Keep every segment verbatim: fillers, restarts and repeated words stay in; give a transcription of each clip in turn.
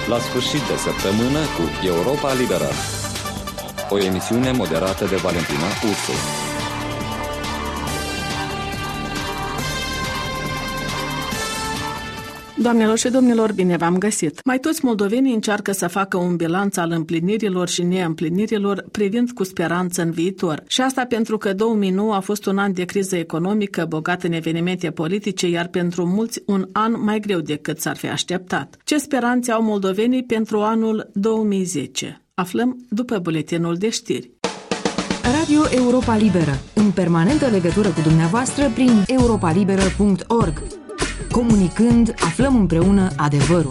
La sfârșit de săptămână cu Europa Liberă. O emisiune moderată de Valentina Ursu. Doamnelor și domnilor, bine v-am găsit! Mai toți moldovenii încearcă să facă un bilanț al împlinirilor și neîmplinirilor privind cu speranță în viitor. Și asta pentru că două mii nouă a fost un an de criză economică, bogat în evenimente politice, iar pentru mulți un an mai greu decât s-ar fi așteptat. Ce speranțe au moldovenii pentru anul două mii zece? Aflăm după buletinul de știri. Radio Europa Liberă, în permanentă legătură cu dumneavoastră prin europa liberă punct org. Comunicând, aflăm împreună adevărul.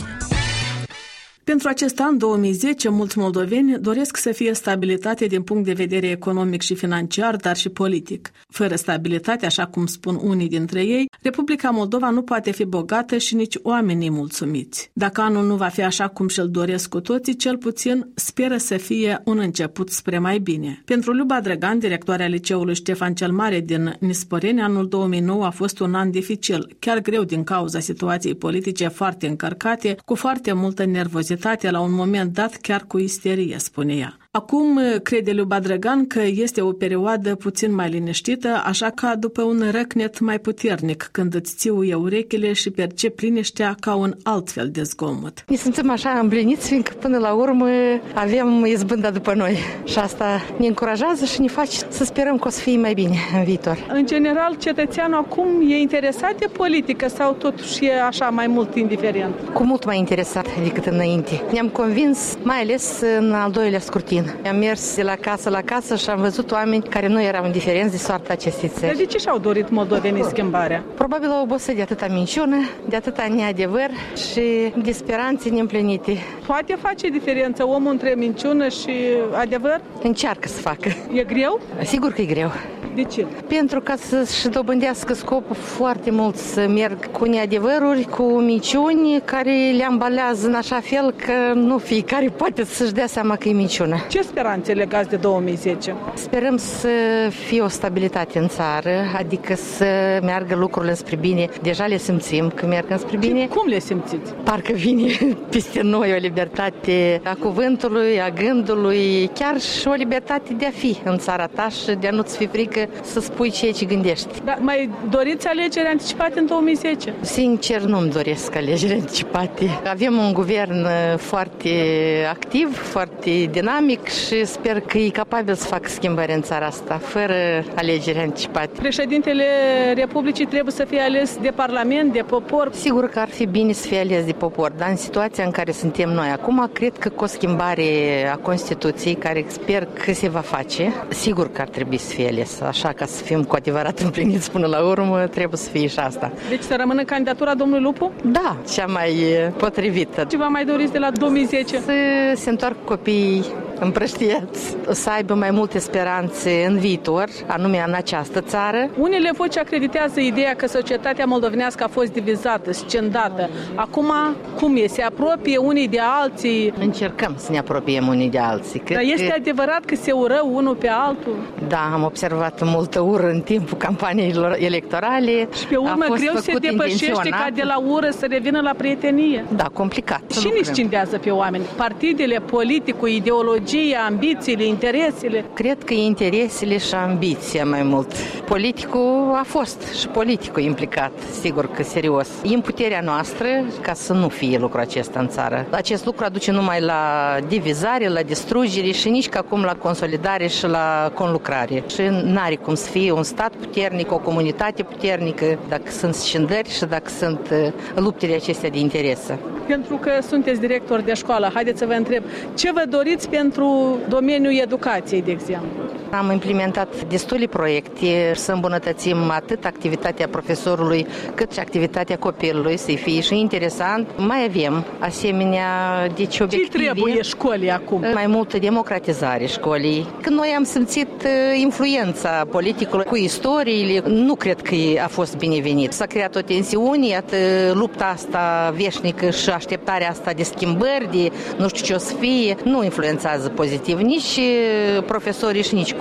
Pentru acest an două mii zece, mulți moldoveni doresc să fie stabilitate din punct de vedere economic și financiar, dar și politic. Fără stabilitate, așa cum spun unii dintre ei, Republica Moldova nu poate fi bogată și nici oamenii mulțumiți. Dacă anul nu va fi așa cum și-l doresc cu toții, cel puțin speră să fie un început spre mai bine. Pentru Luba Drăgan, directoarea liceului Ștefan cel Mare din Nisporeni, anul două mii nouă a fost un an dificil, chiar greu din cauza situației politice foarte încărcate, cu foarte multă nervozitate la un moment dat, chiar cu isterie, spune ea. Acum crede Luba Drăgan că este o perioadă puțin mai liniștită, așa ca după un răcnet mai puternic, când îți țiuie urechile și percepi liniștea ca un alt fel de zgomot. Ne simțim așa împliniți, fiindcă până la urmă avem izbânda după noi. Și asta ne încurajează și ne face să sperăm că o să fie mai bine în viitor. În general, cetățeanul acum e interesat de politică sau totuși e așa mai mult indiferent? Cu mult mai interesat decât înainte. Ne-am convins, mai ales în al doilea scrutin. Am mers de la casă la casă și am văzut oameni care nu erau indiferenți de soarta acestei țări. De ce și-au dorit moldovenii schimbarea? Probabil au obosit de atâta minciună, de atâta neadevăr și de speranțe neîmplinite. Poate face diferență omul între minciună și adevăr? Încearcă să facă. E greu? Sigur că e greu. De ce? Pentru ca să-și dobândească scopul foarte mult să merg cu neadevăruri, cu minciuni care le ambalează în așa fel că nu fiecare poate să-și dea seama că e minciună. Ce speranțe legați de două mii zece? Sperăm să fie o stabilitate în țară, adică să meargă lucrurile spre bine. Deja le simțim că merg spre bine. Și cum le simțiți? Parcă vine peste noi o libertate a cuvântului, a gândului, chiar și o libertate de a fi în țara ta și de a nu-ți fi frică să spui ceea ce gândești. Dar mai doriți alegeri anticipate în două mii zece? Sincer, nu-mi doresc alegeri anticipate. Avem un guvern foarte activ, foarte dinamic și sper că e capabil să facă schimbări în țara asta, fără alegeri anticipate. Președintele Republicii trebuie să fie ales de Parlament, de popor? Sigur că ar fi bine să fie ales de popor, dar în situația în care suntem noi acum, cred că cu o schimbare a Constituției, care sper că se va face, sigur că ar trebui să fie ales. Așa ca să fim cu adevărat împliniți până la urmă, trebuie să fie și asta. Deci să rămână candidatura domnului Lupu? Da, cea mai potrivită. Ce vă mai doriți de la două mii zece? Să se întoarcă copiii împrăștiați, să aibă mai multe speranțe în viitor, anume în această țară. Unele voci acreditează ideea că societatea moldovenească a fost divizată, scindată. Acum, cum e? Se apropie unii de alții? Încercăm să ne apropiem unii de alții. Cred Dar este că... adevărat că se ură unul pe altul? Da, am observat multă ură în timpul campaniilor electorale. Și pe urmă greu se depășește ca de la ură să revină la prietenie. Da, complicat. Și ne scindează pe oameni? Partidele, politicul, ideologia, ambițiile, interesele? Cred că e interesele și ambiția mai mult. Politicul a fost și politicul implicat, sigur că serios. E în puterea noastră ca să nu fie lucrul acesta în țară. Acest lucru aduce numai la divizare, la distrugere și nici ca acum la consolidare și la conlucrare. Și n-are cum să fie un stat puternic, o comunitate puternică, dacă sunt scindări și dacă sunt luptele acestea de interese. Pentru că sunteți director de școală, haideți să vă întreb, ce vă doriți pentru domeniul educației, de exemplu? Am implementat destule proiecte să îmbunătățim atât activitatea profesorului cât și activitatea copilului, să fie și interesant. Mai avem asemenea deci obiective. Ce trebuie școlii acum? Mai multă democratizare școlii. Când noi am simțit influența politicului cu istoriile, nu cred că a fost binevenit. S-a creat o tensiune, iată, lupta asta veșnică și așteptarea asta de schimbări, de nu știu ce o să fie, nu influențează pozitiv nici profesorii și nici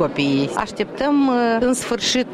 copiii. Așteptăm în sfârșit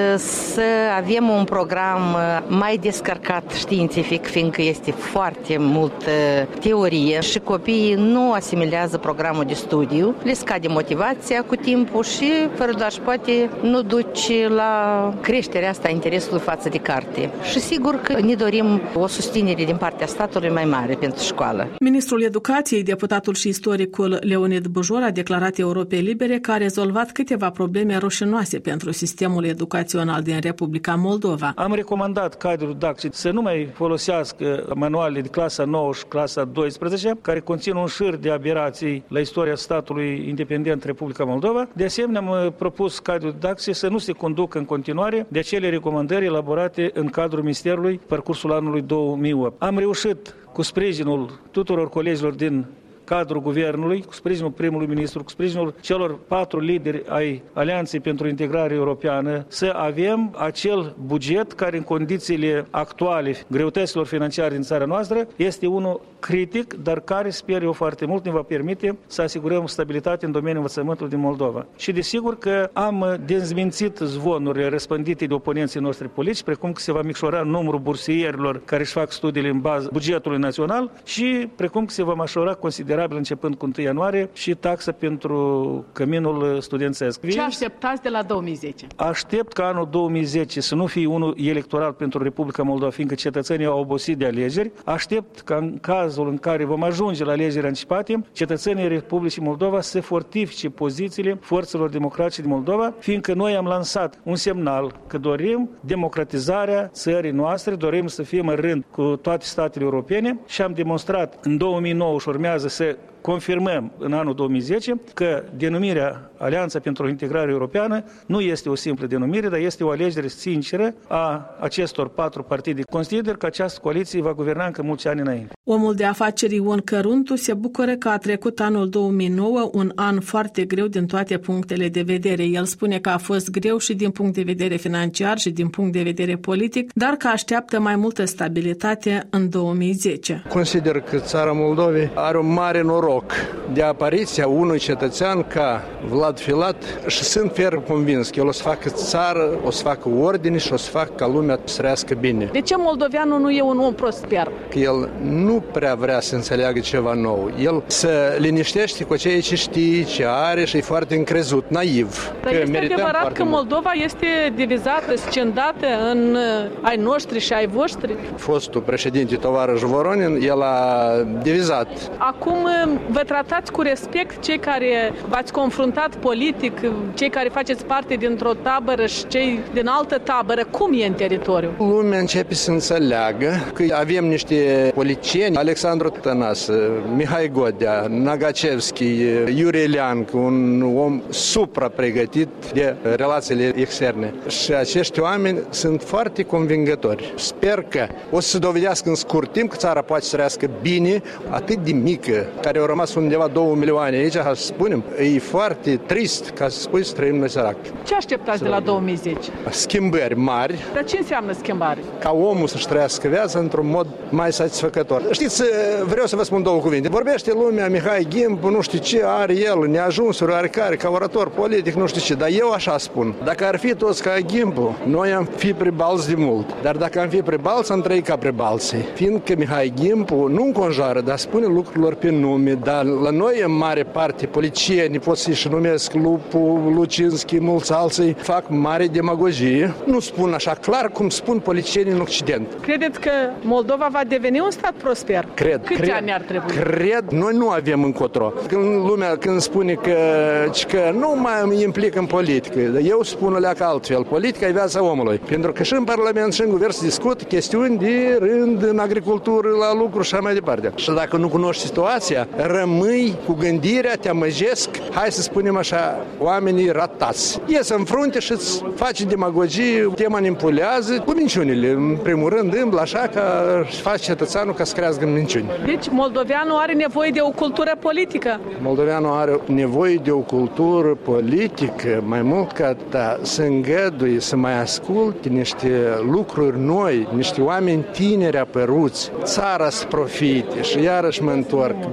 să avem un program mai descărcat științific, fiindcă este foarte multă teorie și copiii nu asimilează programul de studiu, le scade motivația cu timpul și, fără doar și poate, nu duce la creșterea asta a interesului față de carte. Și sigur că ne dorim o susținere din partea statului mai mare pentru școală. Ministrul Educației, deputatul și istoricul Leonid Bujor a declarat Europei Libere că a rezolvat câteva probleme rușinoase pentru sistemul educațional din Republica Moldova. Am recomandat cadrul didactic să nu mai folosească manualele de clasa nouă și clasa douăsprezece, care conțin un șir de aberații la istoria statului independent Republica Moldova. De asemenea, am propus cadrul didactic să nu se conducă în continuare de acele recomandări elaborate în cadrul Ministerului parcursul anului două mii opt. Am reușit, cu sprijinul tuturor colegilor din cadrul guvernului, cu sprijinul primului ministru, cu sprijinul celor patru lideri ai Alianței pentru Integrare Europeană, să avem acel buget care în condițiile actuale, greutăților financiare din țara noastră, este unul critic, dar care, sper eu foarte mult, ne va permite să asigurăm stabilitate în domeniul învățământului din Moldova. Și desigur că am dezmințit zvonurile răspândite de oponenții noștri politici, precum că se va micșora numărul bursierilor care își fac studiile în bază bugetului național și precum că se va mășora considerabil începând cu întâi ianuarie și taxa pentru căminul studențesc. Ce așteptați de la două mii zece? Aștept ca anul două mii zece să nu fie unul electoral pentru Republica Moldova, fiindcă cetățenii au obosit de alegeri. Aștept ca în cazul în care vom ajunge la alegeri anticipate, cetățenii Republicii Moldova să fortifice pozițiile forțelor democratice din Moldova, fiindcă noi am lansat un semnal că dorim democratizarea țării noastre, dorim să fim în rând cu toate statele europene și am demonstrat în două mii nouă și urmează să confirmăm în anul două mii zece că denumirea Alianța pentru Integrare Europeană nu este o simplă denumire, dar este o alegere sinceră a acestor patru partide. Consider că această coaliție va guverna încă mulți ani înainte. Omul de afaceri Ion Căruntu se bucură că a trecut anul două mii nouă, un an foarte greu din toate punctele de vedere. El spune că a fost greu și din punct de vedere financiar și din punct de vedere politic, dar că așteaptă mai multă stabilitate în două mii zece. Consider că țara Moldovei are un mare noroc de apariția unui cetățean ca Vlad Filat și sunt ferm convins că el o să facă țară, o să facă ordine și o să facă ca lumea să trăiască bine. De ce moldoveanul nu e un om prosper? Că el nu prea vrea să înțeleagă ceva nou. El se liniștește cu ceea ce știe, ce are și e foarte încrezut, naiv. Dar este adevărat că Moldova este divizată, scindată în ai noștri și ai voștri? Fostul președinte Tovarăș Voronin, el a divizat. Acum vă tratați cu respect cei care v-ați confruntat politic, cei care faceți parte dintr-o tabără și cei din altă tabără. Cum e în teritoriu? Lumea începe să înțeleagă că avem niște politicieni, Alexandru Tănasă, Mihai Godea, Nagacevski, Iurie Leancă, un om supra-pregătit de relațiile externe. Și acești oameni sunt foarte convingători. Sper că o să se dovedească în scurt timp că țara poate să trăiască bine, atât de mică, care au rămas undeva două milioane aici, să spunem, e foarte trist ca să spui să trăim noi sărac. Ce așteptați de la două mii zece? Schimbări mari. Dar ce înseamnă schimbare? Ca omul să-și trăiască viața într-un mod mai satisfăcător. Știți, vreau să vă spun două cuvinte. Vorbește lumea, Mihai Ghimbu, nu știu ce are el, neajunsuri, are care, ca orator politic, nu știu ce, dar eu așa spun. Dacă ar fi toți ca Ghimbu, noi am fi prebalți de mult. Dar dacă am fi prebalți, am trăit ca prebalții. Fiindcă Mihai Ghimbu nu înconjoară, dar spune lucrurilor pe nume, dar la noi, în mare parte, politicieni, pot să-și numesc Lupu, Lucinski, mulți alții, fac mare demagogie. Nu spun așa clar cum spun politicienii în Occident. Credeți că Moldova va deveni un stat prosper? Cred. Câți cred, ani ar trebui? Cred. Noi nu avem încotro. Când lumea când spune că, că nu mai implică în politică, eu spun leacă altfel. Politica e viața omului. Pentru că și în Parlament și în Guvern se discută chestiuni de rând în agricultură, la lucru și așa mai departe. Și dacă nu cunoști situația, rămâi cu gândirea, te amăjesc, hai să spunem așa, oamenii ratați. Ies în frunte și îți faci demagogie, te manipulează cu minciunile. În primul rând, îmblă așa ca își faci cetățeanul ca să crească în minciuni. Deci moldoveanul are nevoie de o cultură politică? Moldoveanul are nevoie de o cultură politică, mai mult ca atât, să îngăduie, să mai asculte niște lucruri noi, niște oameni tineri apăruți, țara să profite și iarăși mă întorc. Bine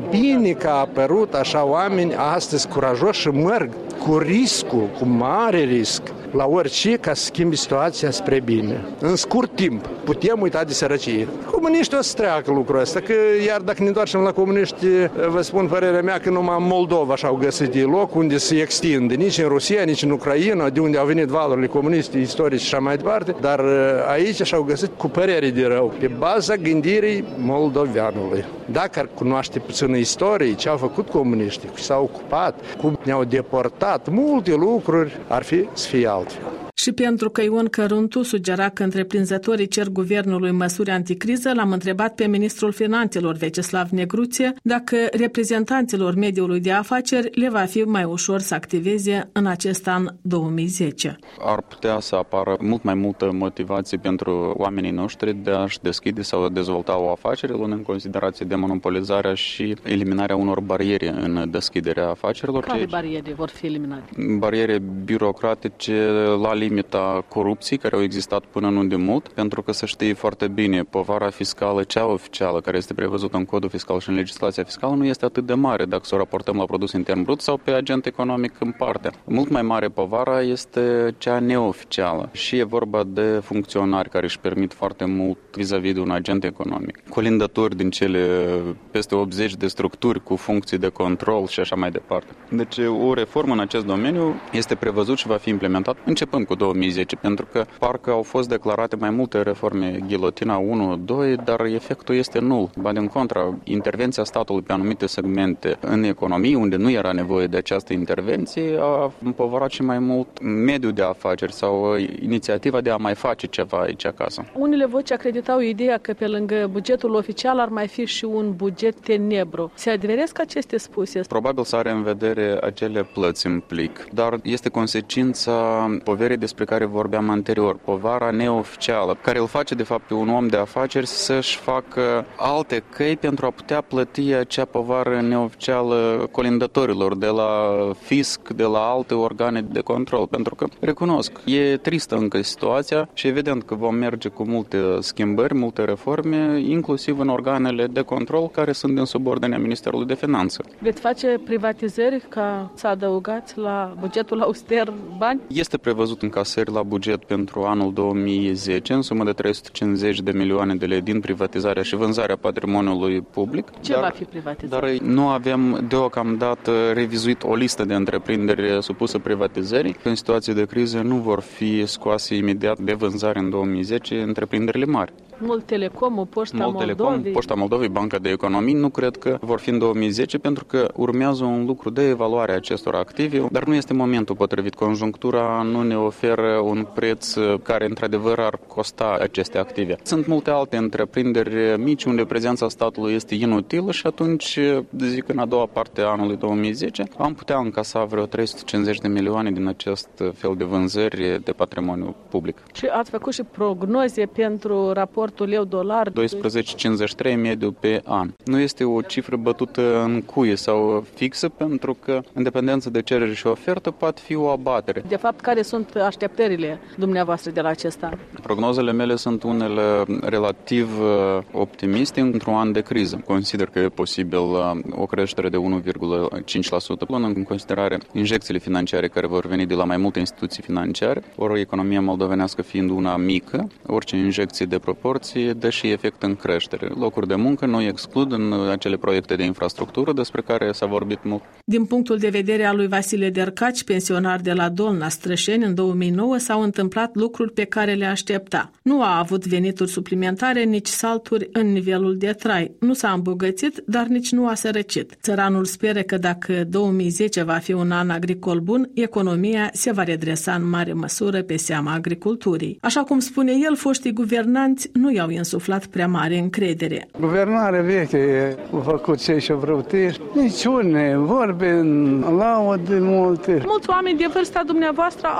bine că a apărut așa oameni astăzi curajoși și merg cu riscul, cu mare risc, la orice ca să schimbi situația spre bine. În scurt timp putem uita de sărăcie. Comuniștii o să treacă lucrul ăsta, că iar dacă ne întoarcem la comuniști, vă spun părerea mea că numai în Moldova și-au găsit de loc unde se extinde, nici în Rusia, nici în Ucraina, de unde au venit valurile comuniste, istorice și așa mai departe, dar aici și-au găsit cu părere de rău, pe baza gândirii moldoveanului. Dacă ar cunoaște puțin istorie, ce au făcut comuniștii, s-au ocupat, cum ne-au deportat, multe lucruri ar fi să fie altfel. Și pentru că Ion Căruntu sugera că întreprinzătorii cer guvernului măsuri anticriză, l-am întrebat pe ministrul finanțelor Veceslav Negruție dacă reprezentanților mediului de afaceri le va fi mai ușor să activeze în acest an două mii zece. Ar putea să apară mult mai multă motivație pentru oamenii noștri de a-și deschide sau a dezvolta o afacere, luând în considerație demonopolizarea și eliminarea unor bariere în deschiderea afacerilor. Care bariere vor fi eliminate? Bariere birocratice la limita corupției care au existat până nu de mult, pentru că să știi foarte bine, povara fiscală, cea oficială, care este prevăzută în codul fiscal și în legislația fiscală, nu este atât de mare dacă să o raportăm la produs intern brut sau pe agent economic în parte. Mult mai mare povara este cea neoficială și e vorba de funcționari care își permit foarte mult vis-a-vis de un agent economic. Colindători din cele peste optzeci de structuri cu funcții de control și așa mai departe. Deci o reformă în acest domeniu este prevăzut și va fi implementat începând cu două mii zece, pentru că parcă au fost declarate mai multe reforme ghilotina unu doi, dar efectul este nul. Ba din contra, intervenția statului pe anumite segmente în economie, unde nu era nevoie de această intervenție, a împovărat și mai mult mediul de afaceri sau inițiativa de a mai face ceva aici acasă. Unele voci acreditau ideea că pe lângă bugetul oficial ar mai fi și un buget tenebru. Se adeveresc aceste spuse? Probabil să are în vedere acele plăți în plic, dar este consecința poverii despre care vorbeam anterior, povara neoficială, care îl face de fapt pe un om de afaceri să-și facă alte căi pentru a putea plăti acea povară neoficială colindătorilor de la fisc, de la alte organe de control, pentru că, recunosc, e tristă încă situația și evident că vom merge cu multe schimbări, multe reforme, inclusiv în organele de control care sunt în subordinea Ministerului de Finanțe. Veți face privatizări ca să adăugați la bugetul auster bani? Este prevăzut încasări la buget pentru anul două mii zece în sumă de trei sute cincizeci de milioane de lei din privatizarea și vânzarea patrimoniului public. Ce dar, va fi privatizat? Dar nu avem deocamdată revizuit o listă de întreprinderi supuse privatizării. În situații de criză nu vor fi scoase imediat de vânzare în două mii zece întreprinderile mari. Mult Telecom, Poșta Mult Moldovei. Telecom, Poșta Moldovei, Banca de Economii, nu cred că vor fi în două mii zece pentru că urmează un lucru de evaluare a acestor active, dar nu este momentul potrivit. Conjunctura nu ne oferă un preț care într-adevăr ar costa aceste active. Sunt multe alte întreprinderi mici unde prezența statului este inutilă și atunci, zic, în a doua parte a anului două mii zece am putea încasa vreo trei sute cincizeci de milioane din acest fel de vânzări de patrimoniu public. Și ați făcut și prognoze pentru raportul leu-dolar? doisprezece virgulă cincizeci și trei mediu pe an. Nu este o cifră bătută în cuie sau fixă pentru că, în dependență de cerere și ofertă, poate fi o abatere. De fapt, care sunt așteptările dumneavoastră de la acest an? Prognozele mele sunt unele relativ optimiste într-un an de criză. Consider că e posibil o creștere de unu virgulă cinci la sută, luând în considerare injecțiile financiare care vor veni de la mai multe instituții financiare, ori economia moldovenească fiind una mică, orice injecție de proporție dă și efect în creștere. Locuri de muncă nu exclud în acele proiecte de infrastructură despre care s-a vorbit mult. Din punctul de vedere al lui Vasile Dercaci, pensionar de la Dolna, Strășeni, în două mii nouă s-au întâmplat lucruri pe care le aștepta. Nu a avut venituri suplimentare, nici salturi în nivelul de trai. Nu s-a îmbogățit, dar nici nu a sărăcit. Țăranul speră că dacă două mii zece va fi un an agricol bun, economia se va redresa în mare măsură pe seama agriculturii. Așa cum spune el, foștii guvernanți nu i-au insuflat prea mare încredere. Guvernarea veche a făcut ce și-a vrut, niciune, vorbe în laudă multe. Mulți oameni de vârsta dumneavoastră au crezut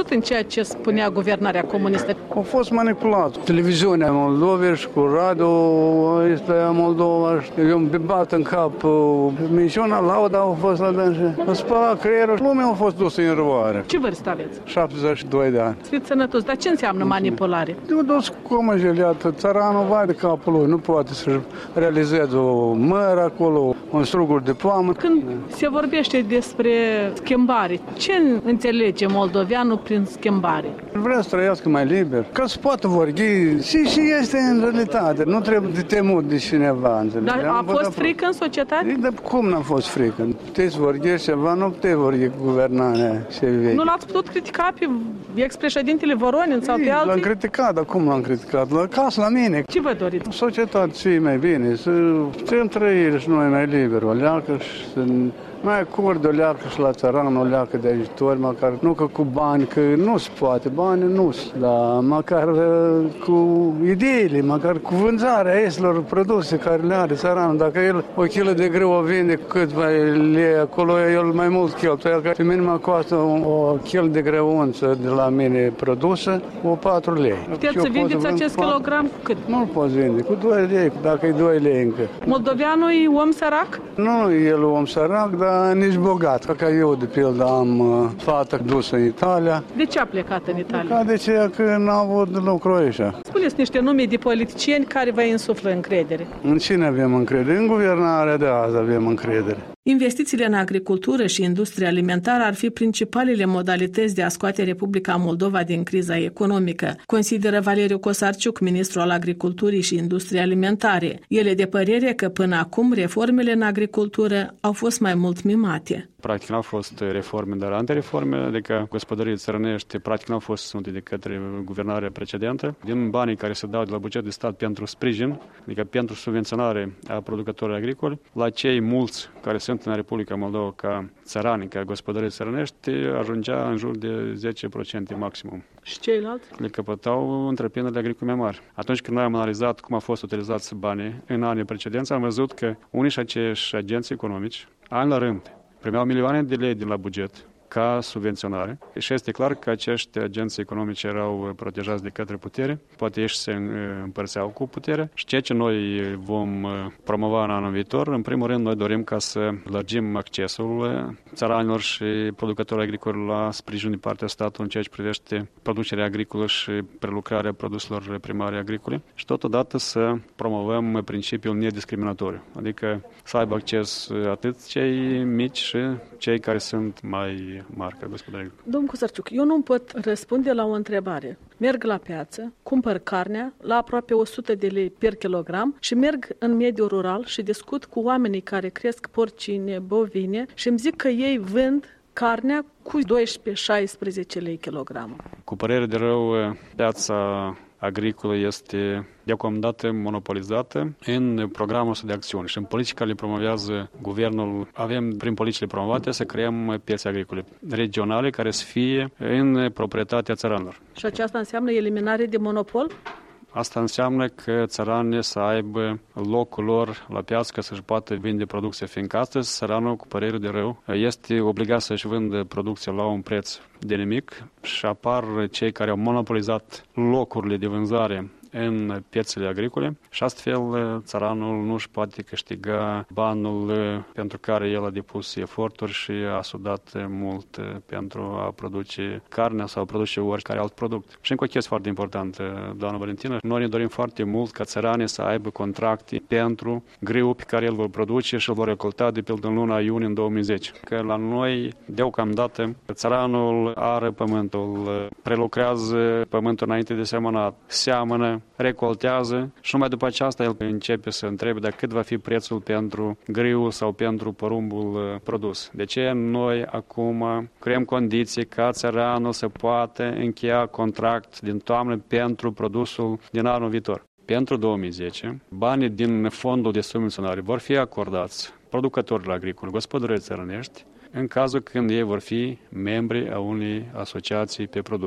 crezut în ceea ce spunea guvernarea comunistă? Au fost manipulat. Televiziunea Moldovei și cu radio este Moldova. Eu îmi bat în cap minciuna, lauda au fost la dânsi. Au spălat creierul. Lumea a fost dusă în răvoare. Ce vârstă aveți? șaptezeci și doi de ani. Fiți sănătos, dar ce înseamnă manipulare? Eu dus cum jeliat, țăranul vai de capul lui, nu poate să realizeze o mără acolo, un strugur de ploamă. Când se vorbește despre schimbare, ce înțelege moldoveanul prin schimbare? Vrea să trăiască mai liber, ca să poată vorbi și, și este în realitate, nu trebuie de temut de cineva. Dar a fost frică în societate? Dar cum n-a fost frică? Puteți vorbi ceva, nu puteți vorbi cu guvernarea și vechi. Nu l-ați putut critica pe ex-președintele Voronin sau pe alții? L-am criticat, dar cum l-am criticat? La casă, la mine. Ce vă doriți? Societatea și mai bine, să putem trăi și noi mai liber, o leacă și să mai acord o leacă și la țăran, o leacă de ajutor, măcar nu că cu bani, că nu se poate, bani nu se, dar măcar cu ideile, măcar cu vânzarea eselor produse care le are țăranul. Dacă el o kilă de grâu o vinde cu câțiva lei acolo, el mai mult cheltuie, că pe mine mă costă o kilă de grăunță de la mine produsă, o patru lei. Puteți să vindeți acest kilogram cu cât? Nu-l poți vinde, cu doi lei, dacă e doi lei încă. Moldoveanul e om sărac? Nu, el e om sărac, dar nici bogat. Ca eu, de pildă, am fată dusă în Italia. De ce a plecat în Italia? Ca de ce că n-a avut lucru aici. Spuneți niște nume de politicieni care vă insuflă încredere. În cine avem încredere? În guvernarea de azi avem încredere. Investițiile în agricultură și industria alimentară ar fi principalele modalități de a scoate Republica Moldova din criza economică, consideră Valeriu Cosarciuc, ministru al Agriculturii și Industriei Alimentare. El e de părere că până acum reformele în agricultură au fost mai mult mimate. Practic n-au fost reforme, dar antireforme, adică gospodării țărănești, practic n-au fost susținute de către guvernarea precedentă. Din banii care se dau de la buget de stat pentru sprijin, adică pentru subvenționare a producătorilor agricoli, la cei mulți care sunt în Republica Moldova ca țărani, ca gospodării țărănești, ajungea în jur de zece la sută maximum. Și ceilalți? Le căpătau întreprinderile agricole mai mari. Atunci când noi am analizat cum au fost utilizați banii în anii precedenți, am văzut că unii și aceiași agenți economici, an la rând, primeau milioane de lei din la buget ca subvenționare și este clar că acești agenți economici erau protejați de către putere, poate ei se împărțeau cu putere și ceea ce noi vom promova în anul viitor, în primul rând noi dorim ca să lărgim accesul țăranilor și producătorilor agricoli la sprijin din partea statului în ceea ce privește producerea agricolă și prelucrarea produselor primare agricole și totodată să promovăm principiul nediscriminatoriu, adică să aibă acces atât cei mici și cei care sunt mai mari ca gospodării. Domnul Cosarciuc, eu nu pot răspunde la o întrebare. Merg la piață, cumpăr carnea la aproape o sută de lei per kilogram și merg în mediul rural și discut cu oamenii care cresc porcine, bovine și îmi zic că ei vând carnea cu doisprezece șaisprezece lei kilogramul. Cu părere de rău, piața agricolă este deocamdată monopolizată în programul de acțiune și în politica le promovează guvernul. Avem prin politicile promovate să creăm piețe agricole regionale care să fie în proprietatea țăranilor. Și aceasta înseamnă eliminare de monopol? Asta înseamnă că țăranii să aibă locul lor la piață ca să-și poată vinde producția, fiindcă astăzi țăranul, cu părere de rău, este obligat să-și vândă producția la un preț de nimic și apar cei care au monopolizat locurile de vânzare în piețele agricole și astfel țăranul nu își poate câștiga banul pentru care el a depus eforturi și a sudat mult pentru a produce carnea sau a produce oricare alt produs. Și încă o chestie foarte importantă, doamna Valentina, noi ne dorim foarte mult ca țăranii să aibă contracte pentru grâul pe care el vor produce și îl vor recolta de pildă în luna iunie în două mii zece. Că la noi, deocamdată, țăranul are pământul, prelucrează pământul înainte de semănat, seamănă, recoltează și numai după aceasta el începe să întrebe dacă cât va fi prețul pentru grâul sau pentru porumbul produs. De ce noi acum creăm condiții ca țăranul să poată încheia contract din toamnă pentru produsul din anul viitor? Pentru două mii zece, banii din fondul de subvenționare vor fi acordați producătorilor agricoli, gospodării țărănești, în cazul când ei vor fi membri a unei asociații pe produs.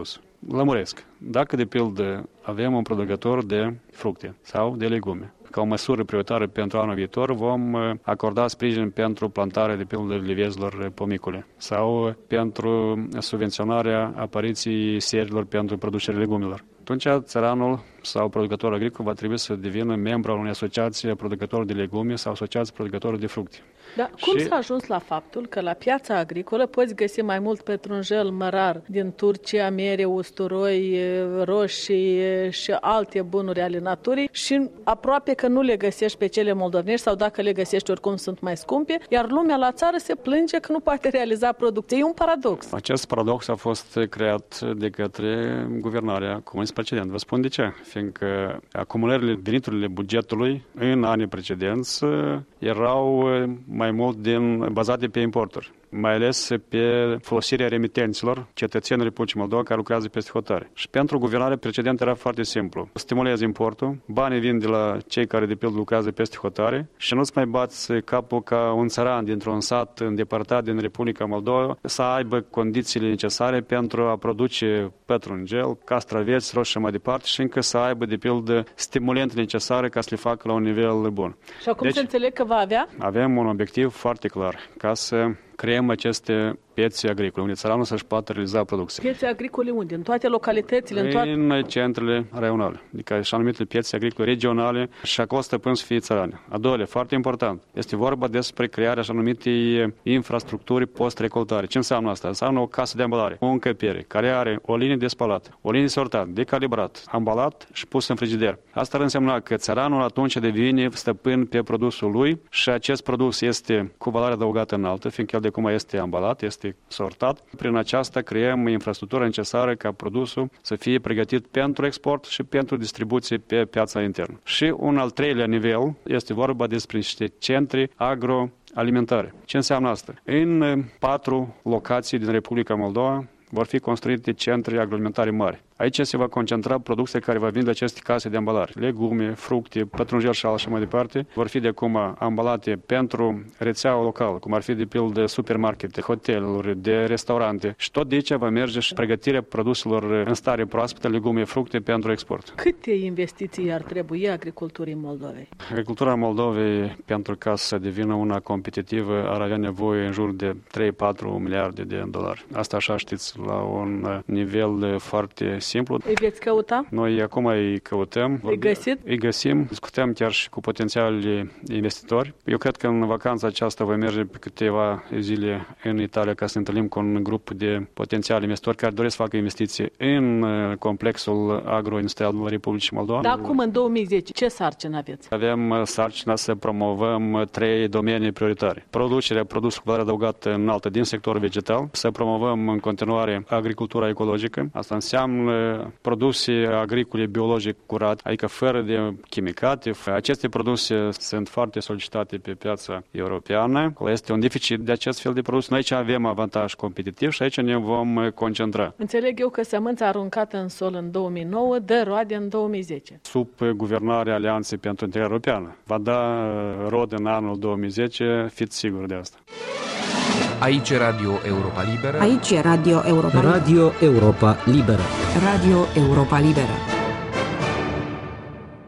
Lămuresc. Dacă, de pildă, avem un producător de fructe sau de legume, ca o măsură prioritară pentru anul viitor, vom acorda sprijin pentru plantarea, de pildă, livezilor pomicule sau pentru subvenționarea apariției serilor pentru producerea legumelor. Atunci, țăranul sau producătorul agricol va trebui să devină membru al unei asociații a producătorilor de legume sau asociații producătorilor de fructe. Dar cum și... s-a ajuns la faptul că la piața agricolă poți găsi mai mult pătrunjel mărar din Turcia, mere, usturoi, roșii și alte bunuri ale naturii și aproape că nu le găsești pe cele moldovenești sau dacă le găsești oricum sunt mai scumpe, iar lumea la țară se plânge că nu poate realiza producție. E un paradox. Acest paradox a fost creat de către guvernarea comunist precedent. Vă spun de ce. Fiindcă acumulările, veniturile bugetului în anii precedenți erau mai mult din, bazate pe importuri, mai ales pe folosirea remitenților cetățenii Republicii Moldova care lucrează peste hotare. Și pentru guvernarea precedentă era foarte simplu. Stimulezi importul, banii vin de la cei care de pildă lucrează peste hotare și nu-ți mai bați capul ca un țăran dintr-un sat îndepărtat din Republica Moldova să aibă condițiile necesare pentru a produce pătrunjel, castraveți, roșii și mai departe și încă să aibă de pildă stimulente necesare ca să le facă la un nivel bun. Și acum deci, se înțeleg că va avea? Avem un obiectiv foarte clar, ca să creăm aceste piețe agricole, unde țăranul să-și poată realiza producția. Piețe agricole unde? În toate localitățile? În, în toate... în centrele raionale, adică așa numite piețe agricole regionale și acolo stăpân să fie țărani. A doilea, foarte important, este vorba despre crearea așa numitei infrastructuri post-recoltare. Ce înseamnă asta? Înseamnă o casă de ambalare, o încăpere, care are o linie de spălat, o linie de sortat, decalibrat, ambalat și pus în frigider. Asta ar însemna că țăranul atunci devine stăpân pe produsul lui și acest produs este cu valoare adăugată înaltă, fiindcă el de cum este ambalat, este sortat. Prin aceasta creăm infrastructura necesară ca produsul să fie pregătit pentru export și pentru distribuție pe piața internă. Și un al treilea nivel este vorba despre niște centri agroalimentare. Ce înseamnă asta? În patru locații din Republica Moldova vor fi construite centri agroalimentare mari. Aici se va concentra producția care va veni de aceste case de ambalare. Legume, fructe, pătrunjel și așa mai departe vor fi de acum ambalate pentru rețeaua locală, cum ar fi de pildă supermarkete, hoteluri, de restaurante. Și tot de aici va merge și pregătirea produselor în stare proaspătă, legume, fructe pentru export. Câte investiții ar trebui agriculturii Moldovei? Agricultura Moldovei, pentru ca să devină una competitivă, ar avea nevoie în jur de trei patru miliarde de dolari. Asta așa știți, la un nivel foarte simplu. Îi veți căuta? Noi acum îi căutăm. Îi găsit? Îi găsim. Discutăm chiar și cu potențiali investitori. Eu cred că în vacanța aceasta voi merge pe câteva zile în Italia ca să ne întâlnim cu un grup de potențiali investitori care doresc să facă investiții în complexul agroindustrial al Republicii Moldova. Dar acum, în două mii zece, ce sarcină aveți? Avem sarcina să promovăm trei domenii prioritare. Producerea produsului cu valoare adăugată înaltă din sectorul vegetal, să promovăm în continuare agricultura ecologică. Asta înseamnă produse agricole biologic curate, adică fără de chimicate. Aceste produse sunt foarte solicitate pe piața europeană. Este un deficit de acest fel de produse. Noi aici avem avantaj competitiv și aici ne vom concentra. Înțeleg eu că sămânța aruncată în sol în două mii nouă dă roade în două mii zece. Sub guvernarea Alianței pentru Integrare Europeană. Va da rod în anul două mii zece, fiți siguri de asta. Aici e Radio Europa Liberă. Aici e Radio Europa Liberă. Radio Europa Liberă. Radio Europa Liberă.